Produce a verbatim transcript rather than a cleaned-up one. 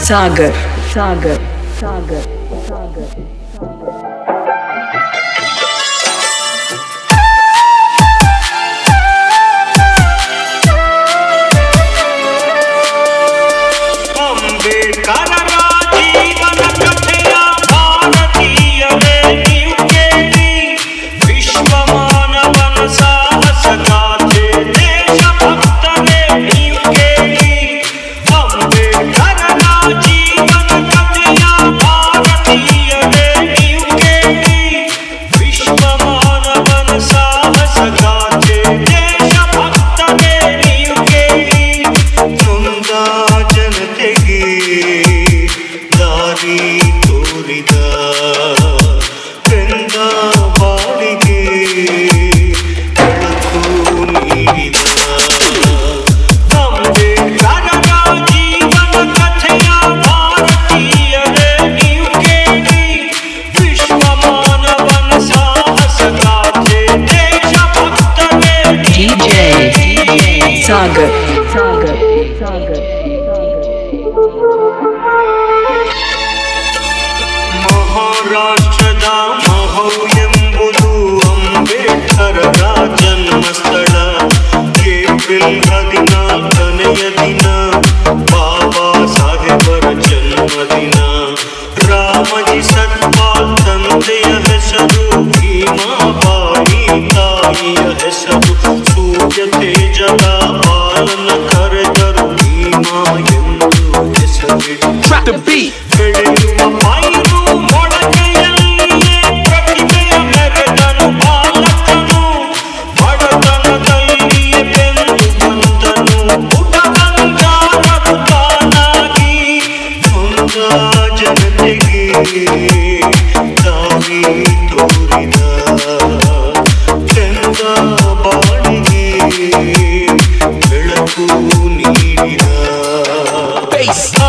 Sagar, Sagar, Sagar, Sagar. Sagar, Sagar, Sagar, ಮಹಾರಾಷ್ಟ್ರದ ಮಹೌ ಎಂಬುದು ಅಂಬೇಡ್ಕರರ ಜನ್ಮಸ್ಥಳ. April ಹದಿನಾಲ್ಕನೆಯ ದಿನ ಬಾಬಾ ಸಾಹೇಬರ ಜನ್ಮದಿನ. ರಾಮಜಿ ಸತ್ಪಾಲ್ ತಂದೆಯ ಹೆಸರು, ಭೀಮಾಬಾಯಿ ತಾಯಿಯ ಹೆಸರು. ಸೂರ್ಯ ತೇಜದ ಬಾಲನ ಕರೆದರು ಭೀಮಾ ಎಂದು ಹೆಸರಿಟ್ಟು. ಬೆಳೆಯುವ ಪೈರು ಮೊಳಕೆಯಲ್ಲಿಯೇ ಪ್ರತಿಭೆಯ ಮೆರೆದನು ಬಾಲಕನು. ಬಡತನದಲ್ಲಿಯೇ ಬೆಂದು ಬಂದನು ಪುಟವಂಗಾರರು ತಾನಾಗಿ. ನೊಂದ ಜನತೆಗೆ ದಾರಿ ತೋರಿದ ಚಂದ ಬಾಳಿಗೆ ಬೆಳಕು ನೀಡಿದ.